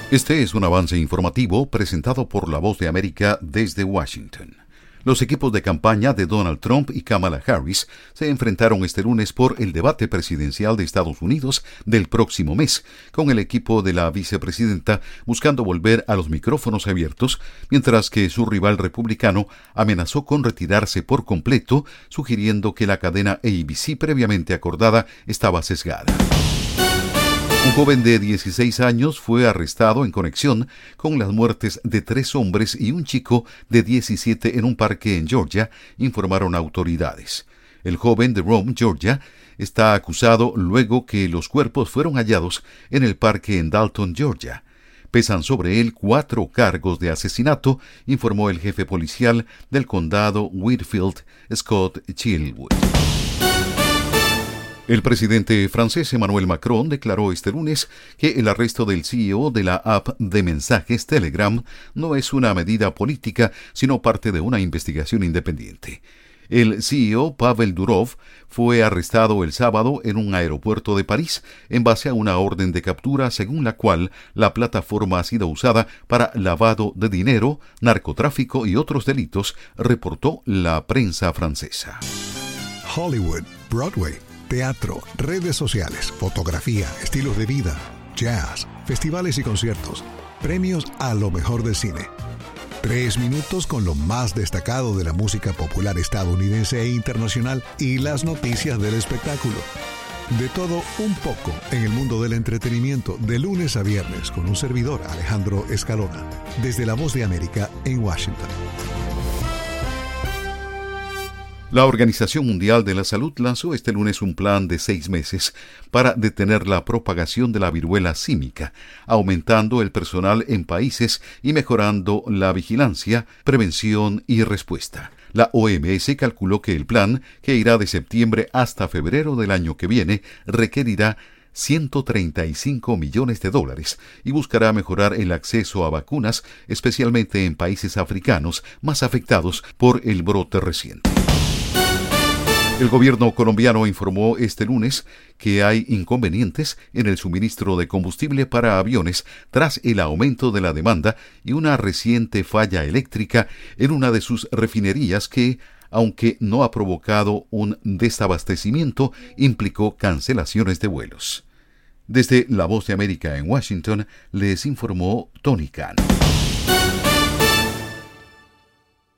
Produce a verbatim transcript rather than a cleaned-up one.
Este es un avance informativo presentado por La Voz de América desde Washington. Los equipos de campaña de Donald Trump y Kamala Harris se enfrentaron este lunes por el debate presidencial de Estados Unidos del próximo mes, con el equipo de la vicepresidenta buscando volver a los micrófonos abiertos, mientras que su rival republicano amenazó con retirarse por completo, sugiriendo que la cadena A B C previamente acordada estaba sesgada. Un joven de dieciséis años fue arrestado en conexión con las muertes de tres hombres y un chico de diecisiete en un parque en Georgia, informaron autoridades. El joven de Rome, Georgia, está acusado luego que los cuerpos fueron hallados en el parque en Dalton, Georgia. Pesan sobre él cuatro cargos de asesinato, informó el jefe policial del condado Whitfield, Scott Chilwood. El presidente francés Emmanuel Macron declaró este lunes que el arresto del C E O de la app de mensajes Telegram no es una medida política, sino parte de una investigación independiente. El C E O, Pavel Durov, fue arrestado el sábado en un aeropuerto de París en base a una orden de captura según la cual la plataforma ha sido usada para lavado de dinero, narcotráfico y otros delitos, reportó la prensa francesa. Hollywood, Broadway, teatro, redes sociales, fotografía, estilos de vida, jazz, festivales y conciertos, premios a lo mejor del cine. Tres minutos con lo más destacado de la música popular estadounidense e internacional y las noticias del espectáculo. De todo un poco en el mundo del entretenimiento de lunes a viernes con un servidor, Alejandro Escalona, desde La Voz de América en Washington. La Organización Mundial de la Salud lanzó este lunes un plan de seis meses para detener la propagación de la viruela símica, aumentando el personal en países y mejorando la vigilancia, prevención y respuesta. La O M S calculó que el plan, que irá de septiembre hasta febrero del año que viene, requerirá ciento treinta y cinco millones de dólares y buscará mejorar el acceso a vacunas, especialmente en países africanos más afectados por el brote reciente. El gobierno colombiano informó este lunes que hay inconvenientes en el suministro de combustible para aviones tras el aumento de la demanda y una reciente falla eléctrica en una de sus refinerías que, aunque no ha provocado un desabastecimiento, implicó cancelaciones de vuelos. Desde La Voz de América en Washington, les informó Tony Khan.